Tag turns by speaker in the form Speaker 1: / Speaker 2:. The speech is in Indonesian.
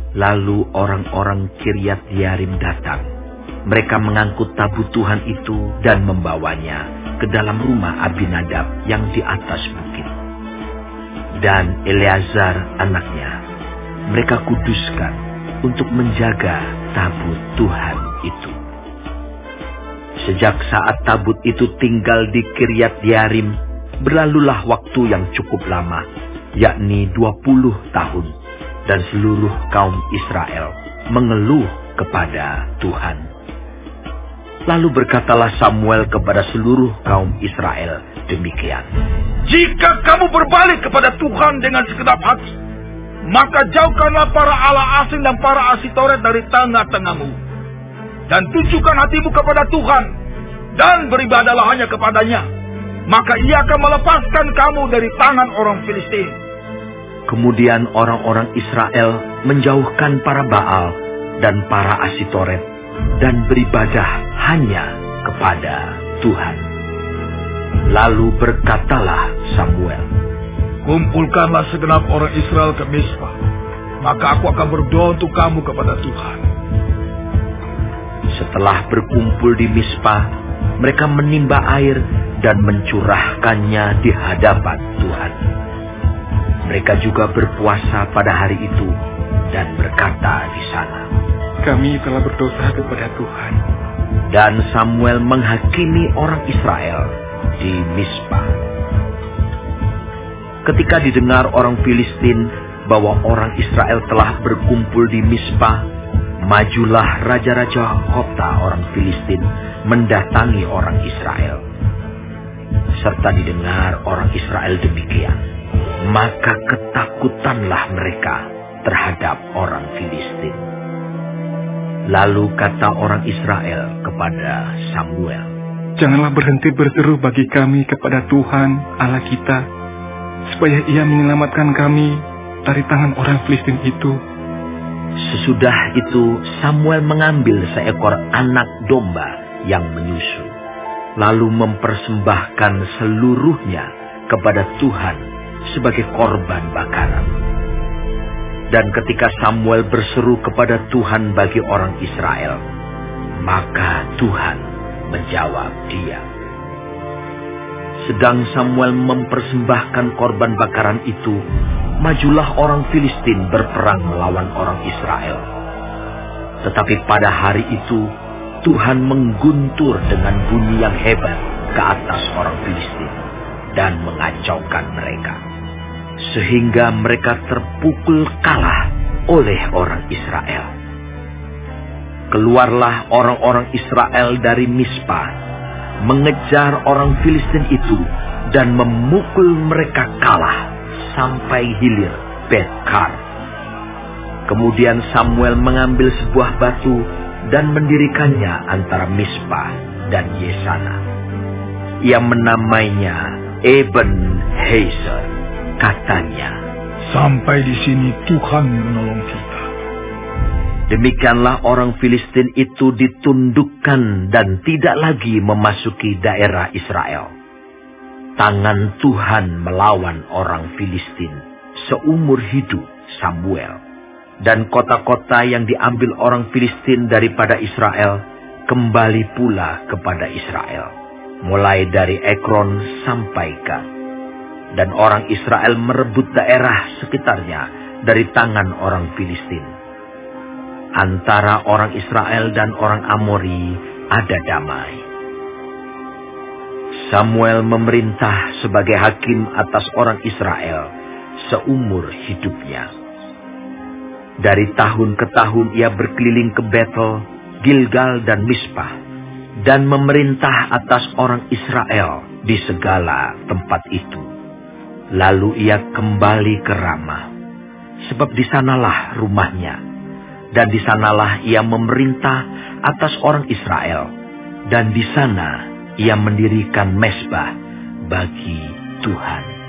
Speaker 1: Lalu orang-orang Kiryat Yearim datang. Mereka mengangkut tabut Tuhan itu dan membawanya ke dalam rumah Abinadab yang di atas bukit. Dan Eleazar anaknya mereka kuduskan untuk menjaga tabut Tuhan itu. Sejak saat tabut itu tinggal di Kiryat Yearim, berlalulah waktu yang cukup lama, yakni 20 tahun, dan seluruh kaum Israel mengeluh kepada Tuhan. Lalu berkatalah Samuel kepada seluruh kaum Israel demikian.
Speaker 2: Jika kamu berbalik kepada Tuhan dengan segenap hati, maka jauhkanlah para allah asing dan para Asitoret dari tengah-tengahmu. Dan tunjukkan hatimu kepada Tuhan, dan beribadahlah hanya kepadanya. Maka ia akan melepaskan kamu dari tangan orang Filistin.
Speaker 1: Kemudian orang-orang Israel menjauhkan para Baal dan para Asitoret, dan beribadah hanya kepada Tuhan. Lalu berkatalah Samuel,
Speaker 2: kumpulkanlah segenap orang Israel ke Mispa, maka aku akan berdoa untuk kamu kepada Tuhan.
Speaker 1: Setelah berkumpul di Mispa, mereka menimba air dan mencurahkannya di hadapan Tuhan. Mereka juga berpuasa pada hari itu dan berkata di sana,
Speaker 3: kami telah berdosa kepada Tuhan.
Speaker 1: Dan Samuel menghakimi orang Israel di Mispa. Ketika didengar orang Filistin bahwa orang Israel telah berkumpul di Mispa, majulah raja-raja kota orang Filistin mendatangi orang Israel. Serta didengar orang Israel demikian, maka ketakutanlah mereka terhadap orang Filistin. Lalu kata orang Israel kepada Samuel,
Speaker 3: janganlah berhenti berseru bagi kami kepada Tuhan Allah kita, supaya ia menyelamatkan kami dari tangan orang Filistin itu.
Speaker 1: Sesudah itu Samuel mengambil seekor anak domba yang menyusu, lalu mempersembahkan seluruhnya kepada Tuhan sebagai korban bakaran. Dan ketika Samuel berseru kepada Tuhan bagi orang Israel, maka Tuhan menjawab dia. Sedang Samuel mempersembahkan korban bakaran itu, majulah orang Filistin berperang melawan orang Israel. Tetapi pada hari itu, Tuhan mengguntur dengan bunyi yang hebat ke atas orang Filistin dan mengacaukan mereka, sehingga mereka terpukul kalah oleh orang Israel. Keluarlah orang-orang Israel dari Mispa, mengejar orang Filistin itu dan memukul mereka kalah sampai hilir Bet-kar. Kemudian Samuel mengambil sebuah batu dan mendirikannya antara Mispa dan Yesana. Ia menamainya Eben-Hezer. Katanya,
Speaker 2: sampai di sini Tuhan menolong kita.
Speaker 1: Demikianlah orang Filistin itu ditundukkan dan tidak lagi memasuki daerah Israel. Tangan Tuhan melawan orang Filistin seumur hidup Samuel. Dan kota-kota yang diambil orang Filistin daripada Israel kembali pula kepada Israel, mulai dari Ekron sampai Gat. Dan orang Israel merebut daerah sekitarnya dari tangan orang Filistin. Antara orang Israel dan orang Amori ada damai. Samuel memerintah sebagai hakim atas orang Israel seumur hidupnya. Dari tahun ke tahun ia berkeliling ke Betel, Gilgal dan Mispa, dan memerintah atas orang Israel di segala tempat itu. Lalu ia kembali ke Ramah, sebab di sanalah rumahnya, dan di sanalah ia memerintah atas orang Israel, dan di sana ia mendirikan mezbah bagi Tuhan.